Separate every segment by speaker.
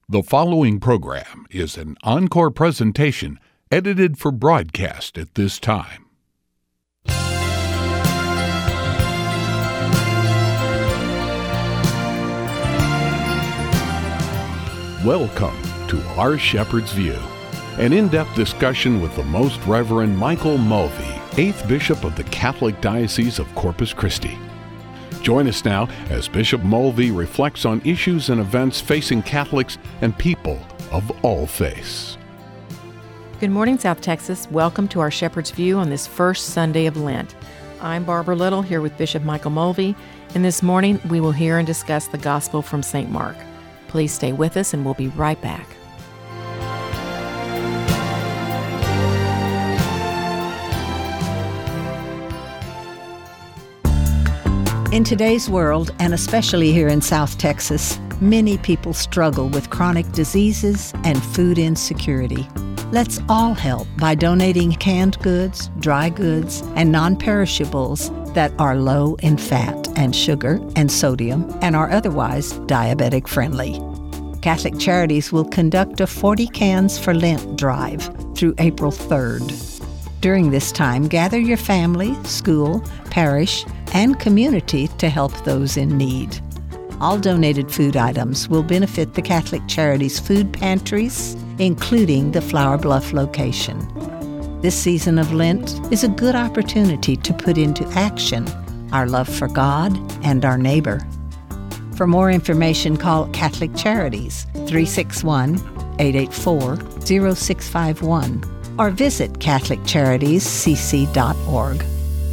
Speaker 1: The following program is an encore presentation edited for broadcast at this time. Welcome to Our Shepherd's View, an in-depth discussion with the Most Reverend Michael Mulvey, 8th Bishop of the Catholic Diocese of Corpus Christi. Join us now as Bishop Mulvey reflects on issues and events facing Catholics and people of all faiths.
Speaker 2: Good morning, South Texas. Welcome to Our Shepherd's View on this first Sunday of Lent. I'm Barbara Little here with Bishop Michael Mulvey, and this morning we will hear and discuss the Gospel from St. Mark. Please stay with us and we'll be right back.
Speaker 3: In today's world, and especially here in South Texas, many people struggle with chronic diseases and food insecurity. Let's all help by donating canned goods, dry goods, and non-perishables that are low in fat and sugar and sodium and are otherwise diabetic friendly. Catholic Charities will conduct a 40 Cans for Lent drive through April 3rd. During this time, gather your family, school, parish, and community to help those in need. All donated food items will benefit the Catholic Charities food pantries, including the Flower Bluff location. This season of Lent is a good opportunity to put into action our love for God and our neighbor. For more information, call Catholic Charities 361-884-0651 or visit CatholicCharitiesCC.org.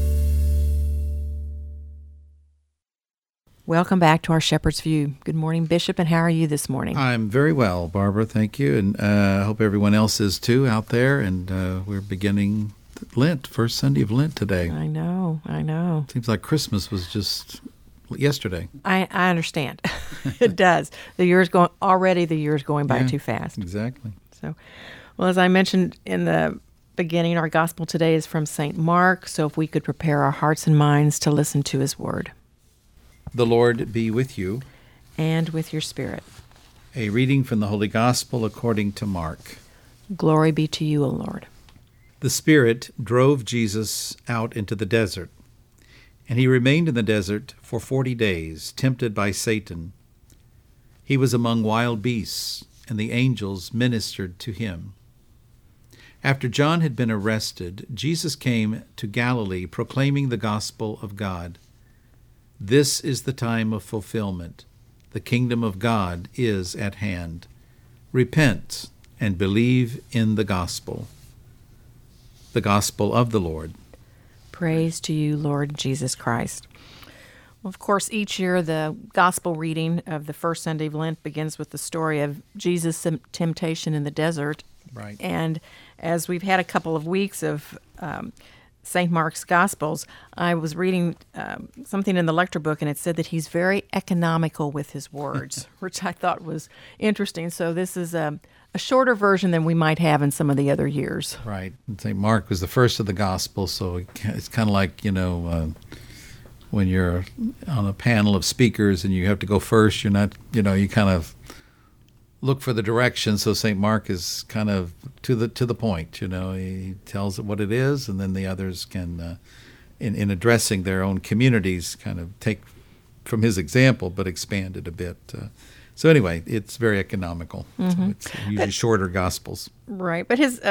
Speaker 2: Welcome back to Our Shepherd's View. Good morning, Bishop, and how are you this morning?
Speaker 4: I'm very well, Barbara, thank you, and I hope everyone else is too out there, and we're beginning Lent, first Sunday of Lent today.
Speaker 2: I know.
Speaker 4: Seems like Christmas was just yesterday.
Speaker 2: I understand. It does. The year's going by too fast.
Speaker 4: Exactly.
Speaker 2: So, well, as I mentioned in the beginning, our gospel today is from St. Mark, so if we could prepare our hearts and minds to listen to his word.
Speaker 4: The Lord be with you.
Speaker 2: And with your spirit.
Speaker 4: A reading from the Holy Gospel according to Mark.
Speaker 2: Glory be to you, O Lord.
Speaker 4: The Spirit drove Jesus out into the desert, and he remained in the desert for 40 days, tempted by Satan. He was among wild beasts, and the angels ministered to him. After John had been arrested, Jesus came to Galilee proclaiming the gospel of God. This is the time of fulfillment. The kingdom of God is at hand. Repent and believe in the gospel. The gospel of the Lord.
Speaker 2: Praise to you, Lord Jesus Christ. Well, of course, each year the gospel reading of the first Sunday of Lent begins with the story of Jesus' temptation in the desert.
Speaker 4: Right.
Speaker 2: And as we've had a couple of weeks of St. Mark's Gospels, I was reading something in the lecture book, and it said that he's very economical with his words, which I thought was interesting. So this is a shorter version than we might have in some of the other years.
Speaker 4: Right. St. Mark was the first of the Gospels, so it's kind of like, when you're on a panel of speakers and you have to go first, you're not, you kind of look for the direction. So St. Mark is kind of to the point. He tells it what it is, and then the others can, in addressing their own communities, kind of take from his example, but expand it a bit. So anyway, it's very economical. Mm-hmm. So it's usually shorter Gospels.
Speaker 2: Right, but his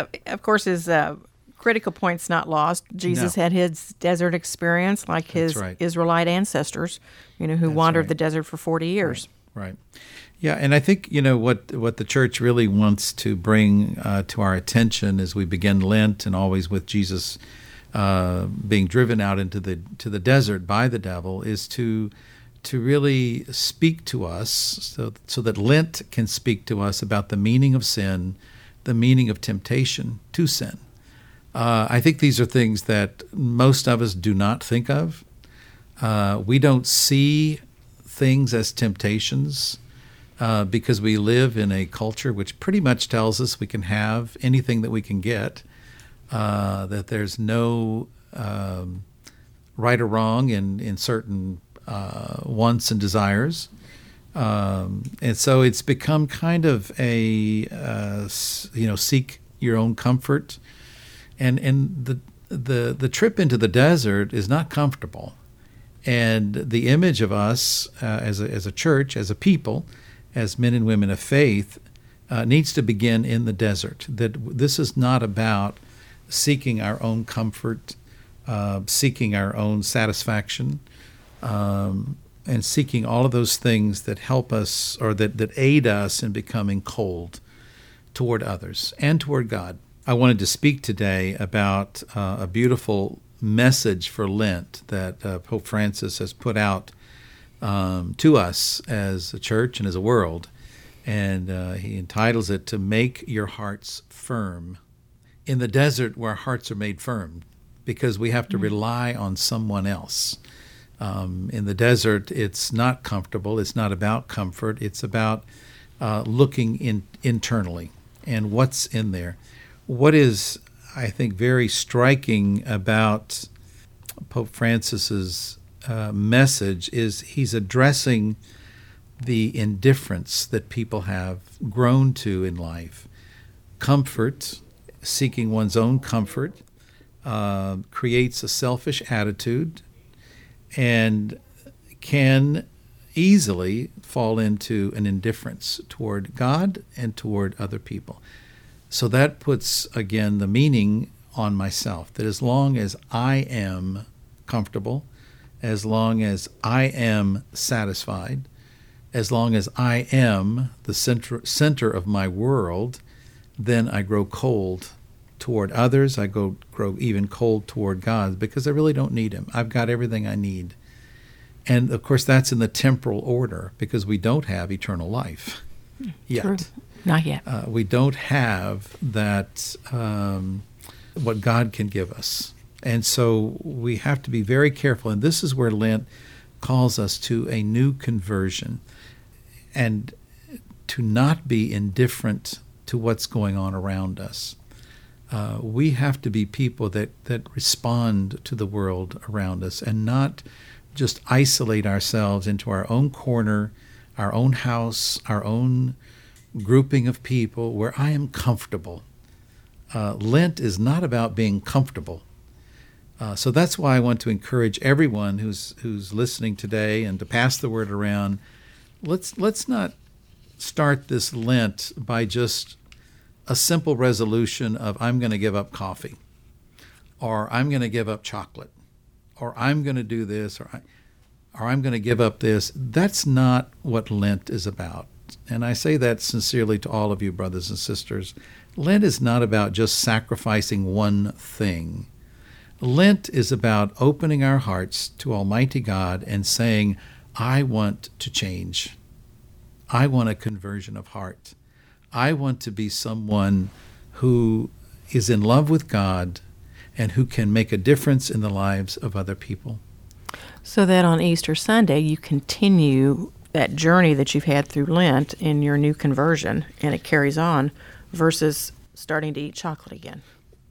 Speaker 2: critical point's not lost. Jesus had his desert experience like his Israelite ancestors, who wandered the desert for 40 years.
Speaker 4: Right. Yeah, and I think, what the Church really wants to bring to our attention as we begin Lent, and always with Jesus being driven out into the desert by the devil, is to really speak to us so that Lent can speak to us about the meaning of sin, the meaning of temptation to sin. I think these are things that most of us do not think of. We don't see things as temptations because we live in a culture which pretty much tells us we can have anything that we can get, that there's no right or wrong in certain wants and desires. And so it's become kind of a seek your own comfort, and the trip into the desert is not comfortable. And the image of us as a church, as a people, as men and women of faith, needs to begin in the desert. That this is not about seeking our own comfort, seeking our own satisfaction, and seeking all of those things that help us or that aid us in becoming cold toward others and toward God. I wanted to speak today about a beautiful message for Lent that Pope Francis has put out to us as a church and as a world. And he entitles it, "To Make Your Hearts Firm." In the desert where our hearts are made firm, because we have to rely on someone else. In the desert, it's not comfortable. It's not about comfort. It's about looking internally and what's in there. What is, I think, very striking about Pope Francis's message is he's addressing the indifference that people have grown to in life. Comfort, seeking one's own comfort, creates a selfish attitude and can easily fall into an indifference toward God and toward other people. So that puts, again, the meaning on myself, that as long as I am comfortable, as long as I am satisfied, as long as I am the center of my world, then I grow cold toward others. I grow even cold toward God because I really don't need him. I've got everything I need. And, of course, that's in the temporal order because we don't have eternal life yet.
Speaker 2: True. Not yet.
Speaker 4: We don't have that, what God can give us. And so we have to be very careful. And this is where Lent calls us to a new conversion and to not be indifferent to what's going on around us. We have to be people that respond to the world around us and not just isolate ourselves into our own corner, our own house, our own grouping of people where I am comfortable. Lent is not about being comfortable. So that's why I want to encourage everyone who's listening today and to pass the word around. Let's not start this Lent by just a simple resolution of I'm going to give up coffee, or I'm going to give up chocolate, or I'm going to do this, or I'm going to give up this. That's not what Lent is about. And I say that sincerely to all of you, brothers and sisters. Lent is not about just sacrificing one thing. Lent is about opening our hearts to Almighty God and saying, I want to change. I want a conversion of heart. I want to be someone who is in love with God and who can make a difference in the lives of other people.
Speaker 2: So that on Easter Sunday, you continue that journey that you've had through Lent in your new conversion, and it carries on, versus starting to eat chocolate again.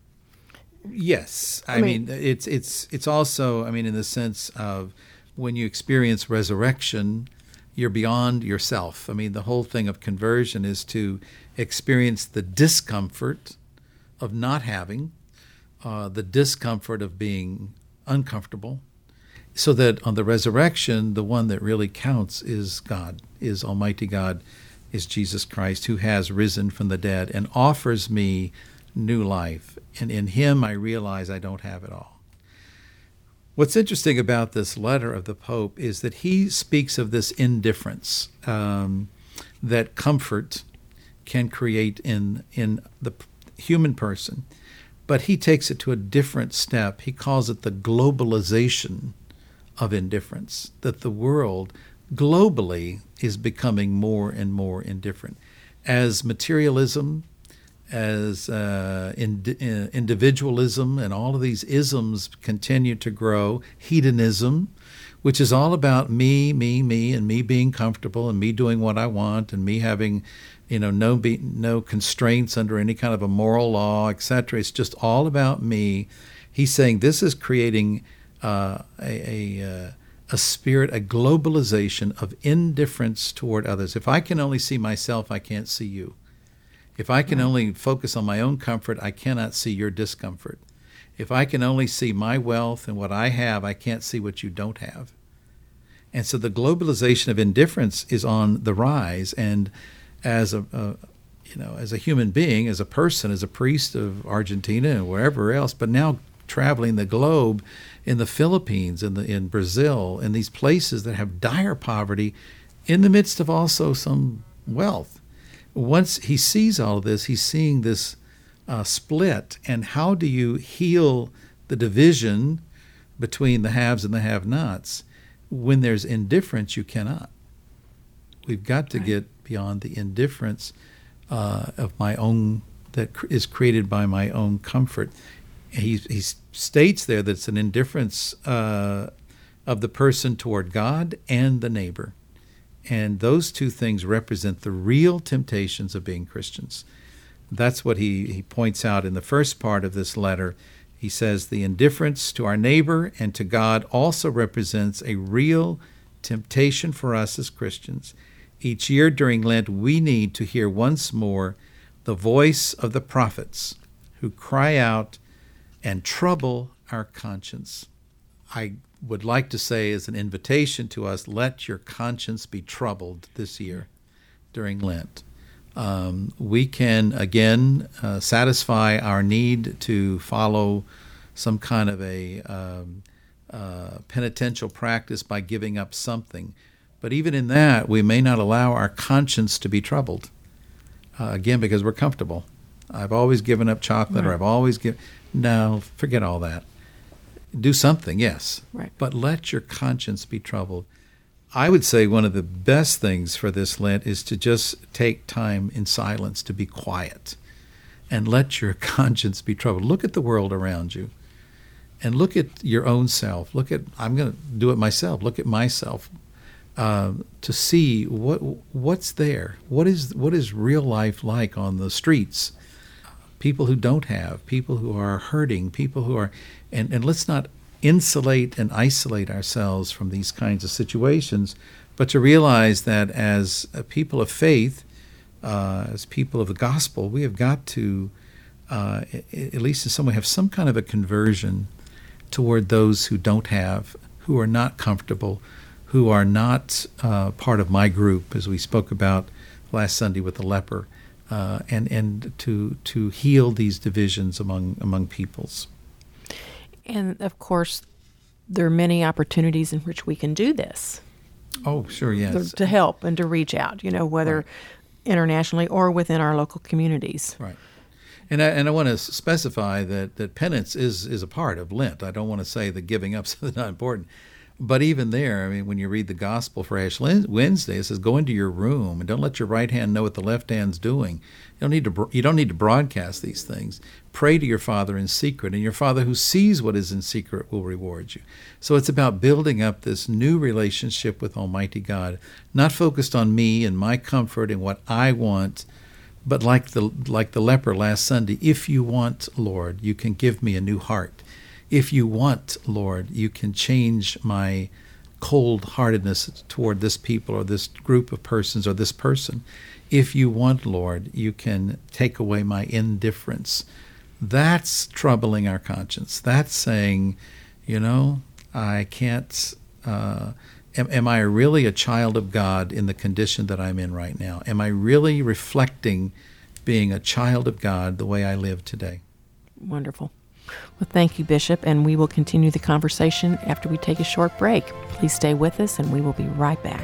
Speaker 4: Yes. I mean it's also, in the sense of when you experience resurrection, you're beyond yourself. The whole thing of conversion is to experience the discomfort of not having, the discomfort of being uncomfortable, so that on the resurrection, the one that really counts is God, is Almighty God, is Jesus Christ, who has risen from the dead and offers me new life. And in him, I realize I don't have it all. What's interesting about this letter of the Pope is that he speaks of this indifference that comfort can create in the human person, but he takes it to a different step. He calls it the globalization of indifference, that the world globally is becoming more and more indifferent. As materialism, as individualism and all of these isms continue to grow, hedonism, which is all about me, and me being comfortable and me doing what I want and me having, no constraints under any kind of a moral law, etc. It's just all about me. He's saying this is creating a a spirit, a globalization of indifference toward others. If I can only see myself, I can't see you. If I can only focus on my own comfort, I cannot see your discomfort. If I can only see my wealth and what I have, I can't see what you don't have. And so the globalization of indifference is on the rise. And as as a human being, as a person, as a priest of Argentina and wherever else, but now traveling the globe, in the Philippines, in Brazil, in these places that have dire poverty, in the midst of also some wealth. Once he sees all of this, he's seeing this split. And how do you heal the division between the haves and the have-nots? When there's indifference, you cannot. We've got to get beyond the indifference of my own, that is created by my own comfort. He states there that it's an indifference of the person toward God and the neighbor. And those two things represent the real temptations of being Christians. That's what he points out in the first part of this letter. He says the indifference to our neighbor and to God also represents a real temptation for us as Christians. Each year during Lent, we need to hear once more the voice of the prophets who cry out and trouble our conscience. I would like to say as an invitation to us, let your conscience be troubled this year during Lent. We can, again, satisfy our need to follow some kind of a penitential practice by giving up something. But even in that, we may not allow our conscience to be troubled, again, because we're comfortable. I've always given up chocolate, or I've always given... No, forget all that. Do something, yes, but let your conscience be troubled. I would say one of the best things for this Lent is to just take time in silence, to be quiet, and let your conscience be troubled. Look at the world around you, and look at your own self. I'm going to do it myself. Look at myself to see what's there. What is real life like on the streets? People who don't have, people who are hurting, people who are, and let's not insulate and isolate ourselves from these kinds of situations, but to realize that as a people of faith, as people of the gospel, we have got to, at least in some way, have some kind of a conversion toward those who don't have, who are not comfortable, who are not part of my group, as we spoke about last Sunday with the leper. And to heal these divisions among peoples.
Speaker 2: And, of course, there are many opportunities in which we can do this.
Speaker 4: Oh, sure, yes.
Speaker 2: To help and to reach out, whether internationally or within our local communities.
Speaker 4: Right. And I want to specify that penance is a part of Lent. I don't want to say that giving up is not important. But even there, I mean, when you read the gospel for Ash Wednesday, it says, "Go into your room and don't let your right hand know what the left hand's doing." You don't need to broadcast these things. Pray to your Father in secret, and your Father who sees what is in secret will reward you. So it's about building up this new relationship with Almighty God, not focused on me and my comfort and what I want, but like the leper last Sunday. If you want, Lord, you can give me a new heart. If you want, Lord, you can change my cold-heartedness toward this people or this group of persons or this person. If you want, Lord, you can take away my indifference. That's troubling our conscience. That's saying, I can't... Am I really a child of God in the condition that I'm in right now? Am I really reflecting being a child of God the way I live today?
Speaker 2: Wonderful. Well, thank you, Bishop, and we will continue the conversation after we take a short break. Please stay with us, and we will be right back.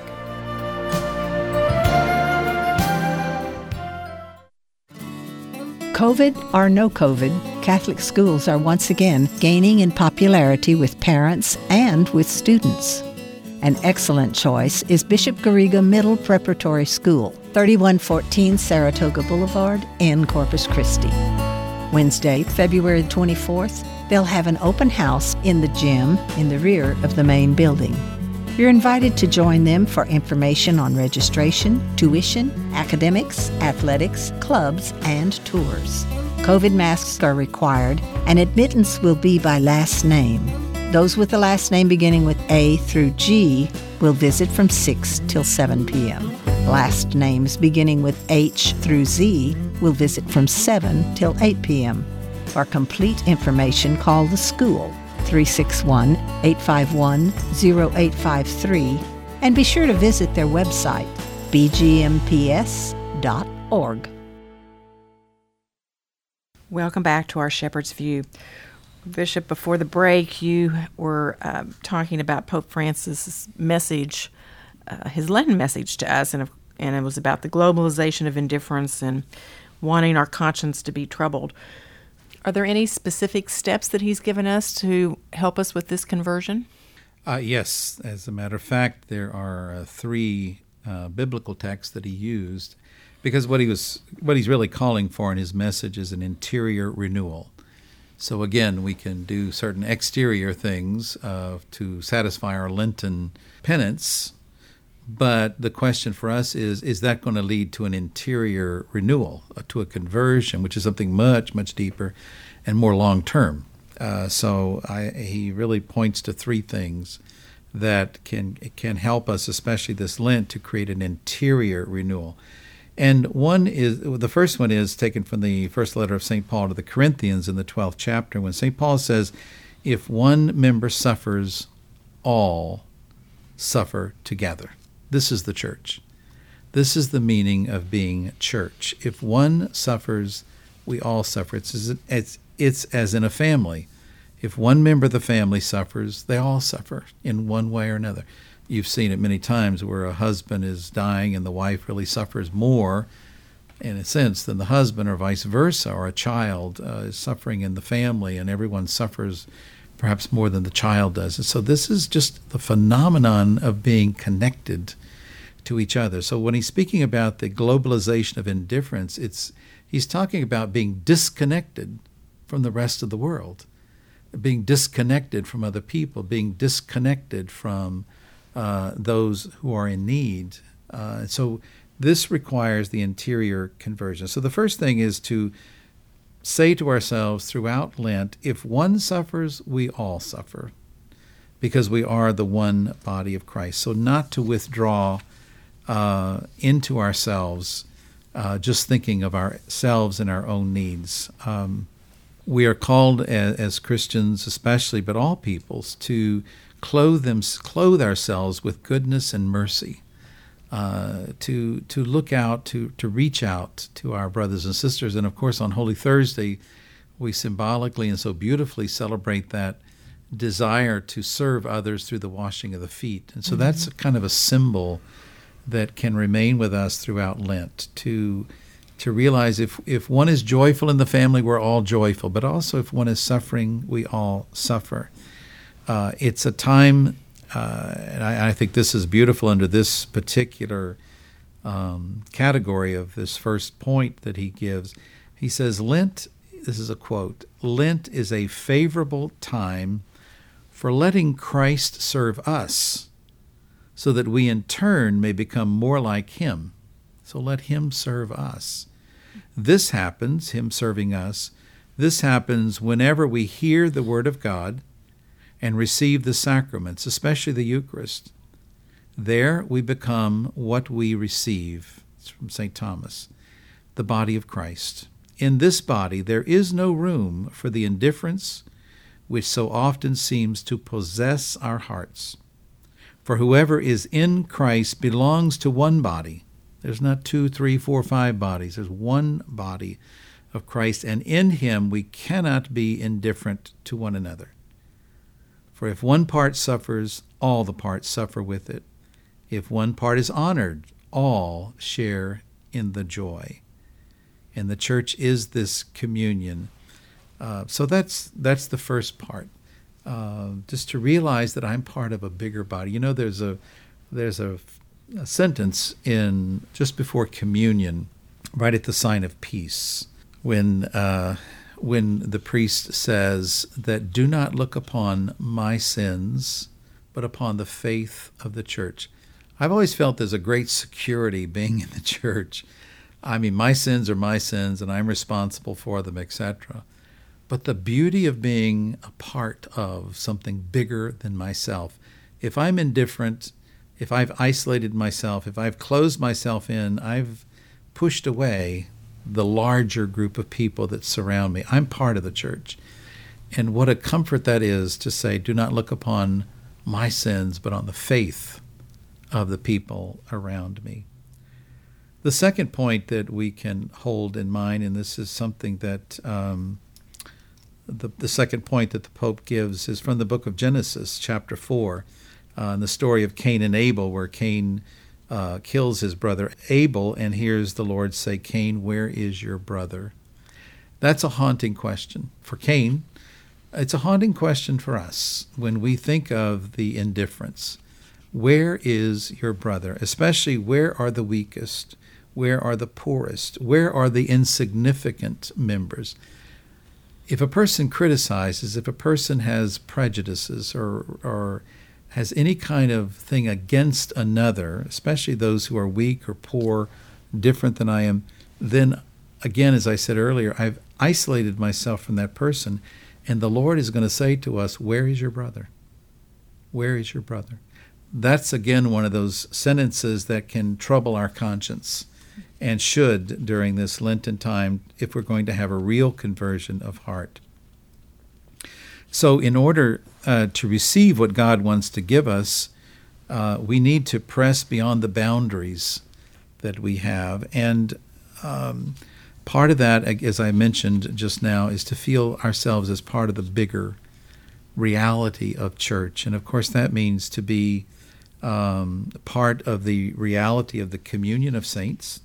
Speaker 3: COVID or no COVID, Catholic schools are once again gaining in popularity with parents and with students. An excellent choice is Bishop Garriga Middle Preparatory School, 3114 Saratoga Boulevard in Corpus Christi. Wednesday, February 24th, they'll have an open house in the gym in the rear of the main building. You're invited to join them for information on registration, tuition, academics, athletics, clubs, and tours. COVID masks are required, and admittance will be by last name. Those with the last name beginning with A through G will visit from 6 till 7 p.m. Last names beginning with H through Z will visit from 7 till 8 p.m. For complete information, call the school, 361-851-0853, and be sure to visit their website, bgmps.org.
Speaker 2: Welcome back to our Shepherd's View. Bishop, before the break, you were talking about Pope Francis' message, his Lenten message to us, and it was about the globalization of indifference and wanting our conscience to be troubled. Are there any specific steps that he's given us to help us with this conversion?
Speaker 4: Yes. As a matter of fact, there are 3 biblical texts that he used, because what he's really calling for in his message is an interior renewal. So again, we can do certain exterior things to satisfy our Lenten penance, but the question for us is that going to lead to an interior renewal, to a conversion, which is something much, much deeper and more long-term? He really points to 3 things that can help us, especially this Lent, to create an interior renewal. And the first one is taken from the first letter of St. Paul to the Corinthians in the 12th chapter, when St. Paul says, if one member suffers, all suffer together. This is the church. This is the meaning of being church. If one suffers, we all suffer. It's as in a family. If one member of the family suffers, they all suffer in one way or another. You've seen it many times where a husband is dying and the wife really suffers more, in a sense, than the husband, or vice versa, or a child is suffering in the family and everyone suffers perhaps more than the child does. And so this is just the phenomenon of being connected to each other. So when he's speaking about the globalization of indifference, he's talking about being disconnected from the rest of the world, being disconnected from other people, being disconnected from those who are in need. So this requires the interior conversion. So the first thing is to say to ourselves throughout Lent, if one suffers, we all suffer, because we are the one body of Christ. So not to withdraw into ourselves, just thinking of ourselves and our own needs. We are called as Christians especially, but all peoples, to clothe ourselves with goodness and mercy, to look out, to reach out to our brothers and sisters. And of course, on Holy Thursday, we symbolically and so beautifully celebrate that desire to serve others through the washing of the feet. And so that's kind of a symbol that can remain with us throughout Lent, to realize if one is joyful in the family, we're all joyful, but also if one is suffering, we all suffer. It's a time, and I think this is beautiful under this particular category of this first point that he gives. He says, Lent, this is a quote, Lent is a favorable time for letting Christ serve us, so that we in turn may become more like him. So let him serve us. This happens, him serving us, this happens whenever we hear the word of God and receive the sacraments, especially the Eucharist. There we become what we receive. It's from St. Thomas, the body of Christ. In this body there is no room for the indifference which so often seems to possess our hearts. For whoever is in Christ belongs to one body. There's not 2, 3, 4, 5 bodies. There's one body of Christ, and in him we cannot be indifferent to one another. For if one part suffers, all the parts suffer with it. If one part is honored, all share in the joy. And the church is this communion. So that's the first part. Just to realize that I'm part of a bigger body. You know, there's a sentence in just before communion, right at the sign of peace, when the priest says that do not look upon my sins, but upon the faith of the church. I've always felt there's a great security being in the church. I mean, my sins are my sins, and I'm responsible for them, etc. but the beauty of being a part of something bigger than myself. If I'm indifferent, if I've isolated myself, if I've closed myself in, I've pushed away the larger group of people that surround me. I'm part of the church. And what a comfort that is to say, do not look upon my sins, but on the faith of the people around me. The second point that we can hold in mind, and this is something that the second point that the Pope gives is from the book of Genesis, chapter 4, in the story of Cain and Abel, where Cain kills his brother Abel and hears the Lord say, Cain, where is your brother? That's a haunting question for Cain. It's a haunting question for us when we think of the indifference. Where is your brother? Especially, where are the weakest? Where are the poorest? Where are the insignificant members? If a person criticizes, if a person has prejudices or has any kind of thing against another, especially those who are weak or poor, different than I am, then again, as I said earlier, I've isolated myself from that person, and the Lord is going to say to us, where is your brother? Where is your brother? That's again one of those sentences that can trouble our conscience, and should during this Lenten time if we're going to have a real conversion of heart. So in order to receive what God wants to give us, we need to press beyond the boundaries that we have. And part of that, as I mentioned just now, is to feel ourselves as part of the bigger reality of church. And of course that means to be part of the reality of the communion of saints,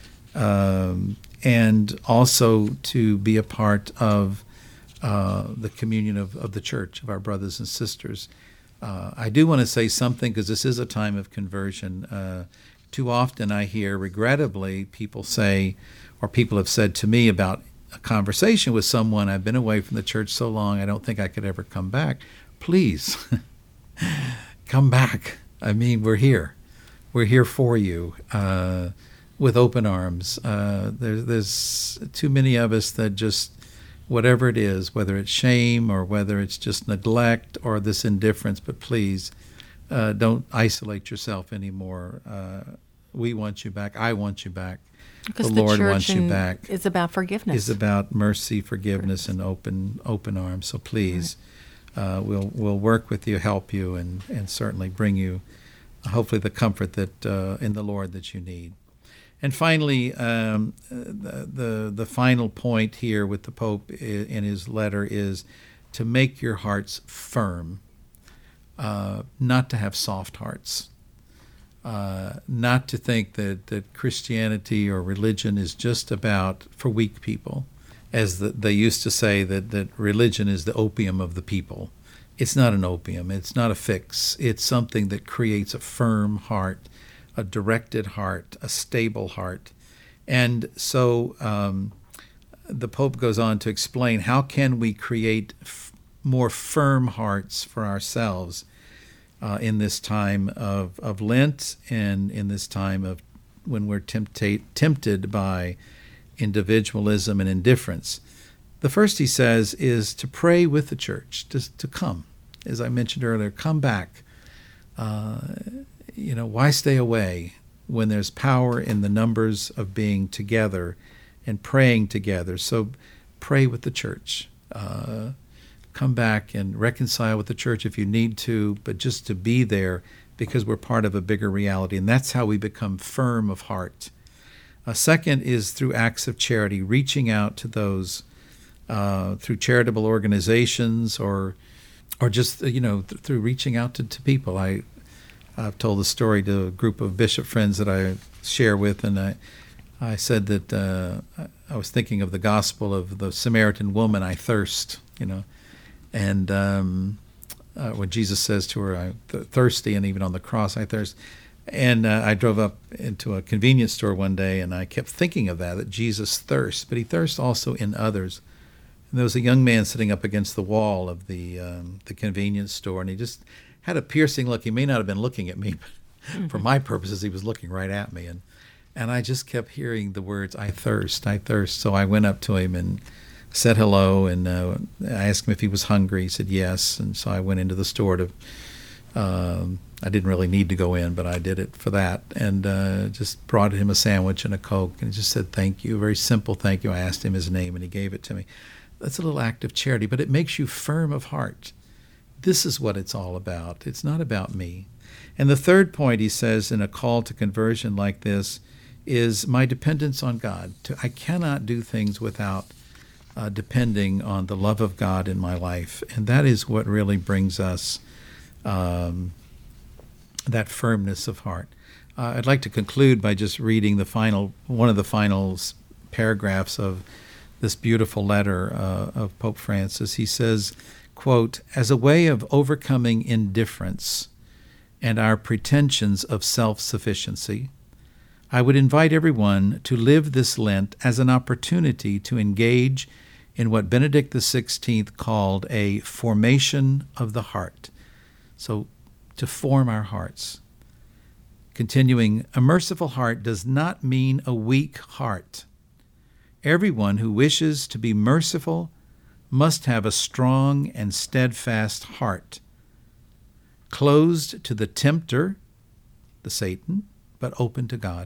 Speaker 4: and also to be a part of the communion of the church, of our brothers and sisters. I do want to say something, because this is a time of conversion. Too often I hear, regrettably, people say, or people have said to me about a conversation with someone, I've been away from the church so long, I don't think I could ever come back. Please, come back. I mean, we're here. We're here for you. With open arms. There's too many of us that just, whatever it is, whether it's shame or whether it's just neglect or this indifference, but please don't isolate yourself anymore. We want you back. I want you back.
Speaker 2: Because
Speaker 4: the Lord wants you back.
Speaker 2: It's about forgiveness.
Speaker 4: It's about mercy, forgiveness, and open arms. So please, we'll work with you, help you, and certainly bring you, hopefully, the comfort that in the Lord that you need. And finally, the final point here with the Pope in his letter is to make your hearts firm, not to have soft hearts, not to think that Christianity or religion is just about for weak people, as they used to say that religion is the opium of the people. It's not an opium. It's not a fix. It's something that creates a firm heart, a directed heart, a stable heart. And so the Pope goes on to explain, how can we create more firm hearts for ourselves in this time of Lent, and in this time of when we're tempted by individualism and indifference. The first, he says, is to pray with the church, to come. As I mentioned earlier, come back. Why stay away when there's power in the numbers of being together and praying together? So pray with the church. Come back and reconcile with the church if you need to, but just to be there because we're part of a bigger reality. And that's how we become firm of heart. Second is through acts of charity, reaching out to those through charitable organizations or just, through reaching out to people. I've told the story to a group of bishop friends that I share with, and I said that I was thinking of the gospel of the Samaritan woman, I thirst, and when Jesus says to her, I'm thirsty, and even on the cross, I thirst. And I drove up into a convenience store one day, and I kept thinking of that Jesus thirsts, but he thirsts also in others. And there was a young man sitting up against the wall of the convenience store, and he just had a piercing look. He may not have been looking at me, but for my purposes, he was looking right at me. And I just kept hearing the words, I thirst, I thirst. So I went up to him and said hello, and I asked him if he was hungry. He said yes, and so I went into the store to. I didn't really need to go in, but I did it for that, and just brought him a sandwich and a Coke, and he just said thank you, a very simple thank you. I asked him his name, and he gave it to me. That's a little act of charity, but it makes you firm of heart. This is what it's all about. It's not about me. And the third point, he says, in a call to conversion like this, is my dependence on God. I cannot do things without depending on the love of God in my life, and that is what really brings us that firmness of heart. I'd like to conclude by just reading one of the final paragraphs of this beautiful letter of Pope Francis. He says, quote, "As a way of overcoming indifference and our pretensions of self-sufficiency, I would invite everyone to live this Lent as an opportunity to engage in what Benedict XVI called a formation of the heart." So, to form our hearts. Continuing, a merciful heart does not mean a weak heart. Everyone who wishes to be merciful must have a strong and steadfast heart, closed to the tempter, the Satan, but open to God.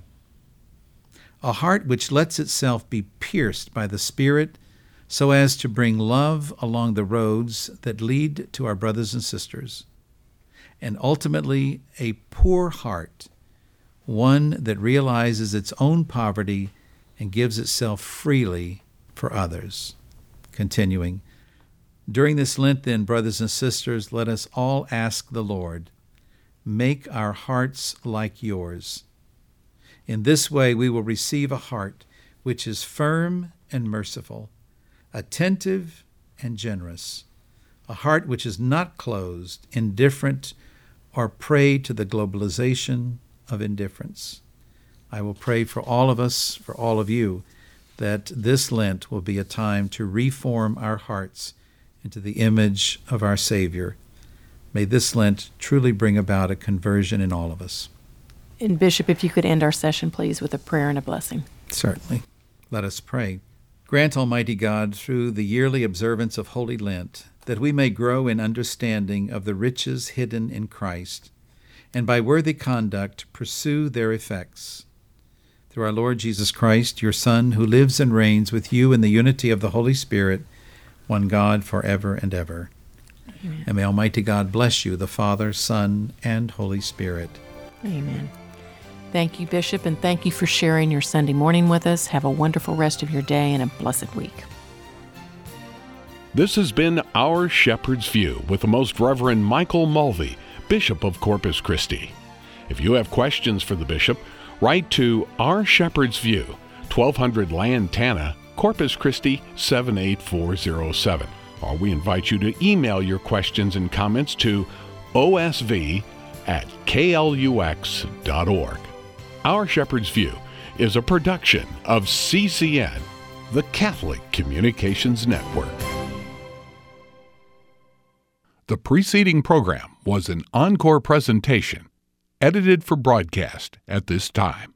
Speaker 4: A heart which lets itself be pierced by the Spirit so as to bring love along the roads that lead to our brothers and sisters. And ultimately, a poor heart, one that realizes its own poverty and gives itself freely for others. Continuing, during this Lent, then, brothers and sisters, let us all ask the Lord, make our hearts like yours. In this way, we will receive a heart which is firm and merciful, attentive and generous, a heart which is not closed, indifferent, or prey to the globalization of indifference. I will pray for all of us, for all of you, that this Lent will be a time to reform our hearts into the image of our Savior. May this Lent truly bring about a conversion in all of us.
Speaker 2: And Bishop, if you could end our session, please, with a prayer and a blessing.
Speaker 4: Certainly. Let us pray. Grant, Almighty God, through the yearly observance of Holy Lent, that we may grow in understanding of the riches hidden in Christ, and by worthy conduct pursue their effects. Through our Lord Jesus Christ, your Son, who lives and reigns with you in the unity of the Holy Spirit, one God, forever and ever. Amen. And may Almighty God bless you, the Father, Son, and Holy Spirit.
Speaker 2: Amen. Thank you, Bishop, and thank you for sharing your Sunday morning with us. Have a wonderful rest of your day and a blessed week.
Speaker 1: This has been Our Shepherd's View with the Most Reverend Michael Mulvey, Bishop of Corpus Christi. If you have questions for the Bishop, write to Our Shepherd's View, 1200 Lantana, Corpus Christi 78407. Or we invite you to email your questions and comments to osv@klux.org. Our Shepherd's View is a production of CCN, the Catholic Communications Network. The preceding program was an encore presentation, edited for broadcast at this time.